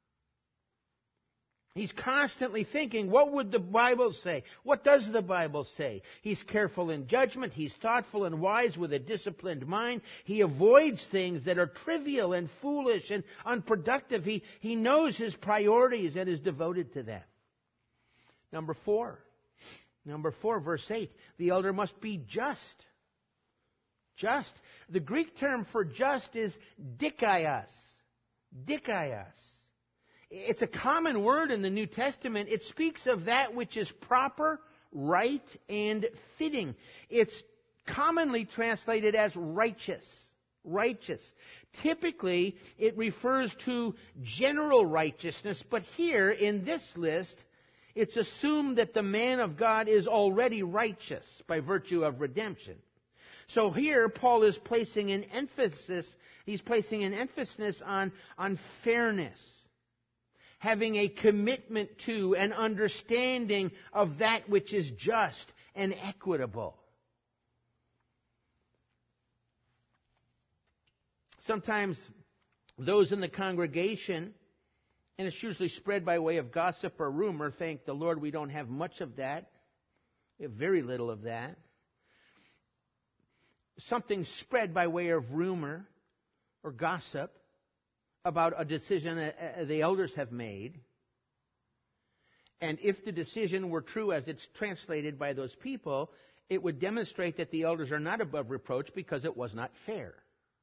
He's constantly thinking, what would the Bible say? What does the Bible say? He's careful in judgment. He's thoughtful and wise with a disciplined mind. He avoids things that are trivial and foolish and unproductive. He knows his priorities and is devoted to them. Number 4, verse 8. The elder must be just. Just. The Greek term for just is dikaios. Dikaios. It's a common word in the New Testament. It speaks of that which is proper, right, and fitting. It's commonly translated as righteous. Righteous. Typically, it refers to general righteousness, but here in this list, it's assumed that the man of God is already righteous by virtue of redemption. So here, Paul is placing an emphasis, on fairness. Having a commitment to and understanding of that which is just and equitable. Sometimes those in the congregation, and it's usually spread by way of gossip or rumor, thank the Lord we don't have much of that. We have very little of that. Something spread by way of rumor or gossip about a decision the elders have made. And if the decision were true as it's translated by those people, it would demonstrate that the elders are not above reproach because it was not fair.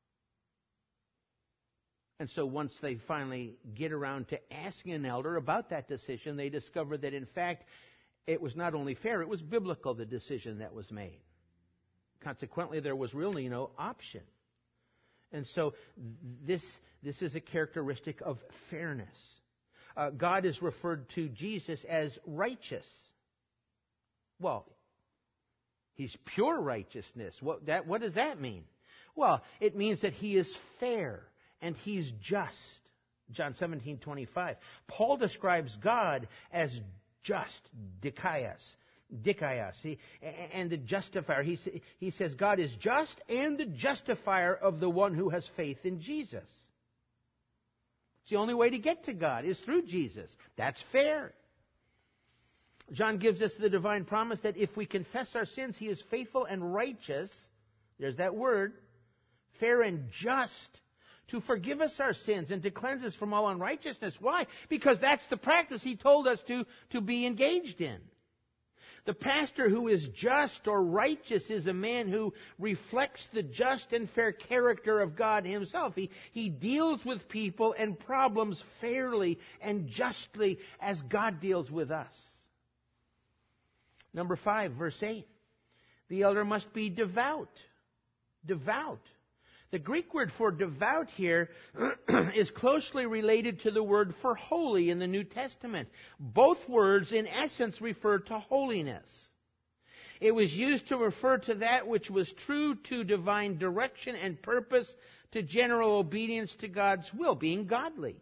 And so once they finally get around to asking an elder about that decision, they discover that in fact it was not only fair, it was biblical, the decision that was made. Consequently, there was really no option. And so this is a characteristic of fairness. God is referred to Jesus as righteous. Well, He's pure righteousness. What does that mean? Well, it means that He is fair and He's just. John 17:25. Paul describes God as just, dikaios. Dikaios, and the justifier. He says God is just and the justifier of the one who has faith in Jesus. It's the only way to get to God is through Jesus. That's fair. John gives us the divine promise that if we confess our sins, He is faithful and righteous. There's that word. Fair and just to forgive us our sins and to cleanse us from all unrighteousness. Why? Because that's the practice He told us to be engaged in. The pastor who is just or righteous is a man who reflects the just and fair character of God Himself. He deals with people and problems fairly and justly as God deals with us. Number 5, verse 8. The elder must be devout. Devout. The Greek word for devout here is closely related to the word for holy in the New Testament. Both words, in essence, refer to holiness. It was used to refer to that which was true to divine direction and purpose, to general obedience to God's will, being godly.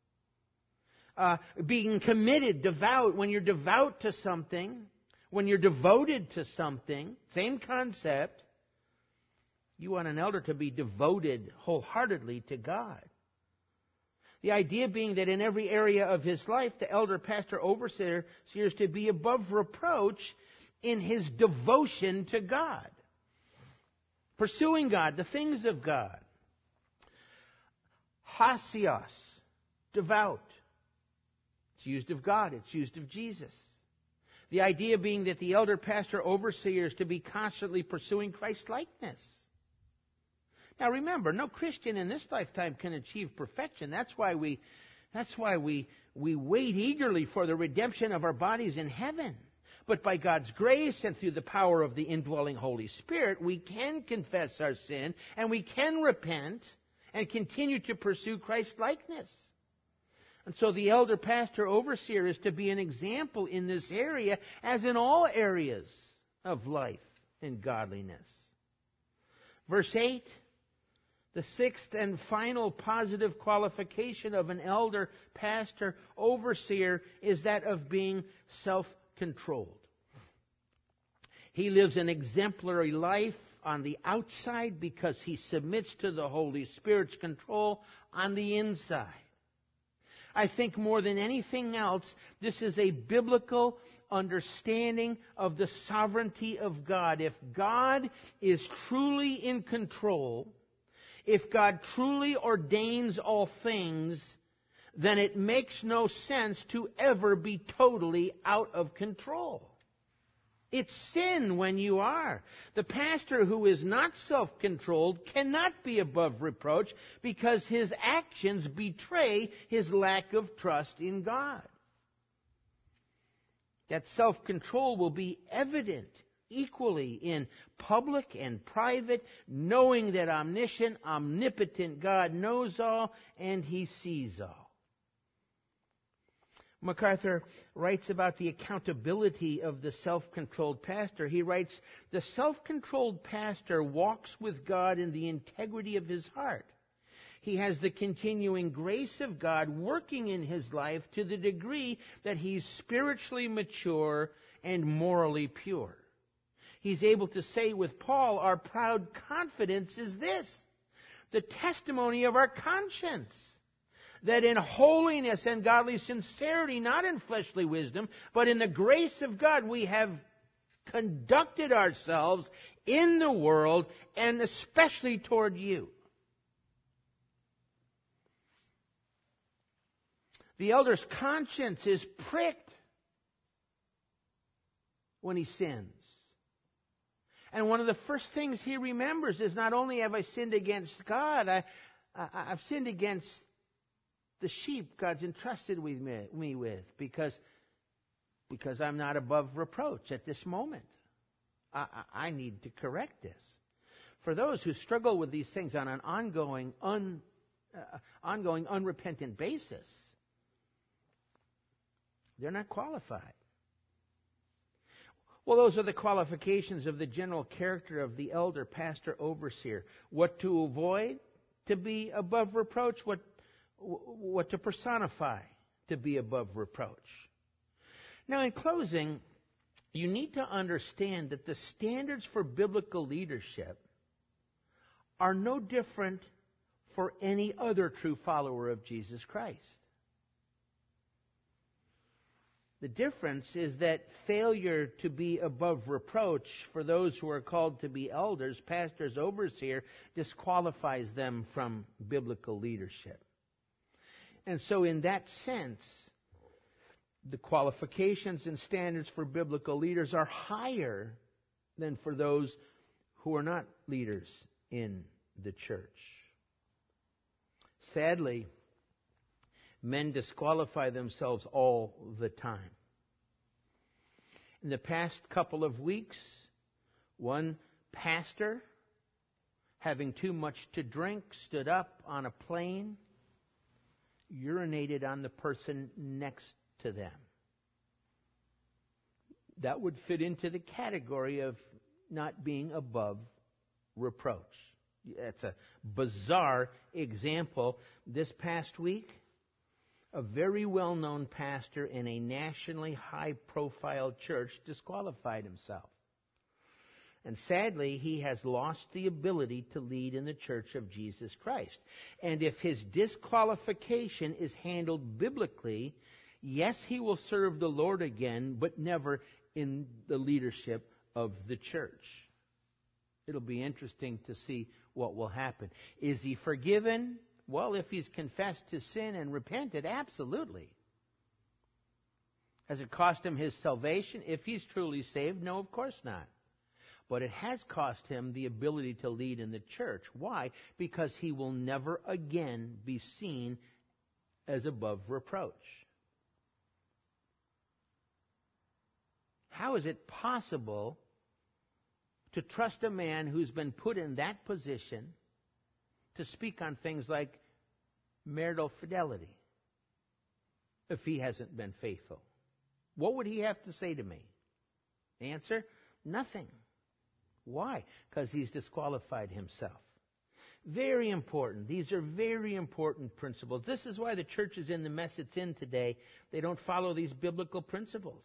Being committed, devout. When you're devout to something, when you're devoted to something, same concept. You want an elder to be devoted wholeheartedly to God. The idea being that in every area of his life, the elder, pastor, overseer is to be above reproach in his devotion to God. Pursuing God, the things of God. Hasios, devout. It's used of God, it's used of Jesus. The idea being that the elder, pastor, overseer is to be constantly pursuing Christ-likeness. Now remember, no Christian in this lifetime can achieve perfection. That's why we wait eagerly for the redemption of our bodies in heaven. But by God's grace and through the power of the indwelling Holy Spirit, we can confess our sin and we can repent and continue to pursue Christ-likeness. And so the elder, pastor, overseer is to be an example in this area as in all areas of life and godliness. Verse 8. The sixth and final positive qualification of an elder, pastor, overseer is that of being self-controlled. He lives an exemplary life on the outside because he submits to the Holy Spirit's control on the inside. I think more than anything else, this is a biblical understanding of the sovereignty of God. If God is truly in control, if God truly ordains all things, then it makes no sense to ever be totally out of control. It's sin when you are. The pastor who is not self-controlled cannot be above reproach because his actions betray his lack of trust in God. That self-control will be evident equally in public and private, knowing that omniscient, omnipotent God knows all and He sees all. MacArthur writes about the accountability of the self-controlled pastor. He writes, the self-controlled pastor walks with God in the integrity of his heart. He has the continuing grace of God working in his life to the degree that he's spiritually mature and morally pure. He's able to say with Paul, our proud confidence is this, the testimony of our conscience, that in holiness and godly sincerity, not in fleshly wisdom, but in the grace of God, we have conducted ourselves in the world and especially toward you. The elder's conscience is pricked when he sins. And one of the first things he remembers is not only have I sinned against God, I've sinned against the sheep God's entrusted with me with because I'm not above reproach at this moment. I need to correct this. For those who struggle with these things on an ongoing, unrepentant basis, they're not qualified. Well, those are the qualifications of the general character of the elder, pastor, overseer. What to avoid to be above reproach, what to personify to be above reproach. Now, in closing, you need to understand that the standards for biblical leadership are no different for any other true follower of Jesus Christ. The difference is that failure to be above reproach for those who are called to be elders, pastors, overseers, disqualifies them from biblical leadership. And so in that sense, the qualifications and standards for biblical leaders are higher than for those who are not leaders in the church. Sadly, men disqualify themselves all the time. In the past couple of weeks, one pastor, having too much to drink, stood up on a plane, urinated on the person next to them. That would fit into the category of not being above reproach. That's a bizarre example. This past week, a very well-known pastor in a nationally high-profile church disqualified himself. And sadly, he has lost the ability to lead in the Church of Jesus Christ. And if his disqualification is handled biblically, yes, he will serve the Lord again, but never in the leadership of the church. It'll be interesting to see what will happen. Is he forgiven? Well, if he's confessed his sin and repented, absolutely. Has it cost him his salvation? If he's truly saved, no, of course not. But it has cost him the ability to lead in the church. Why? Because he will never again be seen as above reproach. How is it possible to trust a man who's been put in that position to speak on things like marital fidelity if he hasn't been faithful? What would he have to say to me? Answer, nothing. Why? Because he's disqualified himself. Very important. These are very important principles. This is why the church is in the mess it's in today. They don't follow these biblical principles.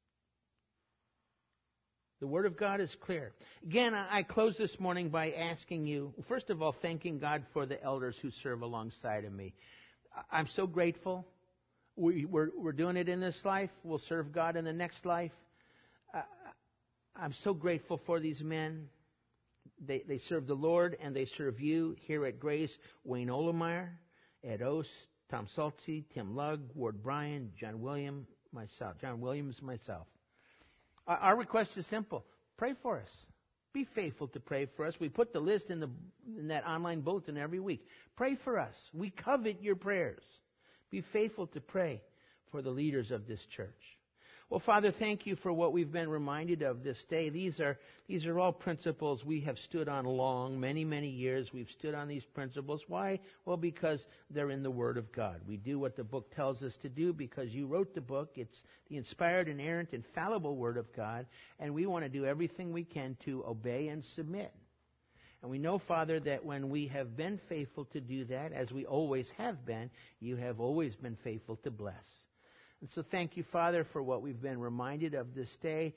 The Word of God is clear. Again, I close this morning by asking you, first of all, thanking God for the elders who serve alongside of me. I'm so grateful. We're doing it in this life. We'll serve God in the next life. I'm so grateful for these men. They serve the Lord and they serve you here at Grace. Wayne Olemeyer, Ed Ost, Tom Saltzy, Tim Lugg, Ward Bryan, John Williams, myself. Our request is simple. Pray for us. Be faithful to pray for us. We put the list in that online bulletin every week. Pray for us. We covet your prayers. Be faithful to pray for the leaders of this church. Well, Father, thank you for what we've been reminded of this day. These are all principles we have stood on long, many, many years. We've stood on these principles. Why? Well, because they're in the Word of God. We do what the book tells us to do because you wrote the book. It's the inspired, inerrant, infallible Word of God, and we want to do everything we can to obey and submit. And we know, Father, that when we have been faithful to do that, as we always have been, you have always been faithful to bless. And so thank you, Father, for what we've been reminded of this day.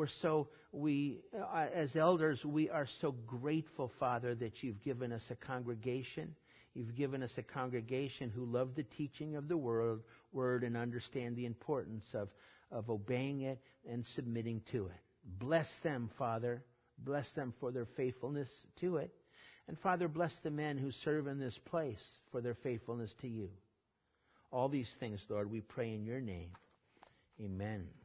As elders, we are so grateful, Father, that you've given us a congregation. You've given us a congregation who love the teaching of the word and understand the importance of obeying it and submitting to it. Bless them, Father. Bless them for their faithfulness to it. And Father, bless the men who serve in this place for their faithfulness to you. All these things, Lord, we pray in your name. Amen.